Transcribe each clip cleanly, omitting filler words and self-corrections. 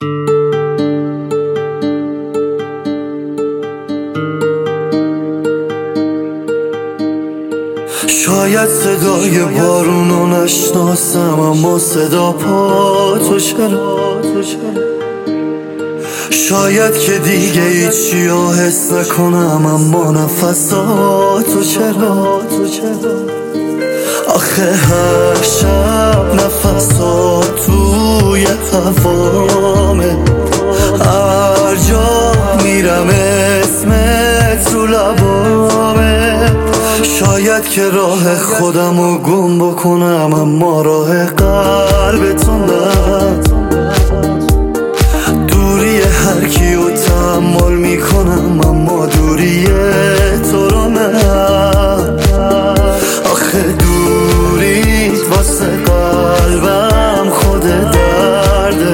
شاید صدای بارونو نشناسم، اما صدا پا تو چرا؟ شاید که دیگه هیچیو حس نکنم، اما نفساتو چرا؟ آخه هر شب نفسات توی هوامه، هر جا میرم اسمت رو لبامه. شاید که راه خودمو گم بکنم، اما راه قلبتو نه. دوری هر کیو تحمل میکنم، اما دوری تو رو نه. آخه دوریت واسه قلبم خود درده،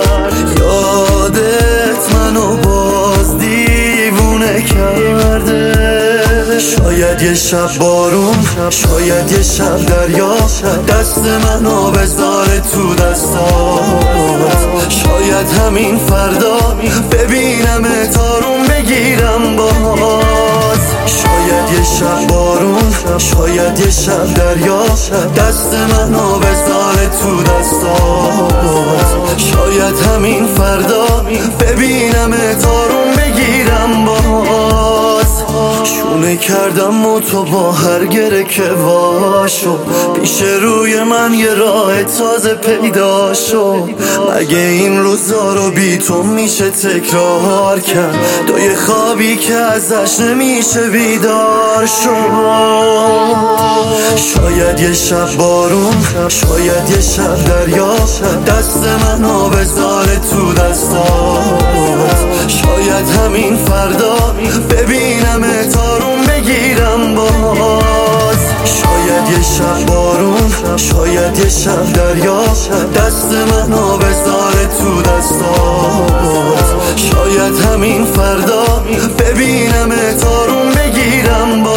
یادت منو باز دیوونه کرده. شاید یه شب بارون، شاید یه شب دریا، دست منو بذاره تو دستات. شاید همین فردا ببینمت آروم بگیرم باز. شاید یه شب بارون، شاید یه شب دریا، دست منو بذاره تو دستات. شاید همین فردا ببینمت آروم بگیرم باز. شونه کردم و تو با هر گره که واشو، پیش روی من یه راه تازه پیدا شو. مگه این روزا رو بی تو میشه تکرار کرد؟ تو یه خوابی که ازش نمیشه بیدار شو. شاید یه شب بارون، شاید یه شب دریا، دست منو بذاره تو دستات. شاید همین فردا ببینمت آروم بگیرم باز. شاید یه شب بارون، شاید یه شب دریا، دست منو بذاره تو دستات. شاید همین فردا ببینمت آروم بگیرم باز.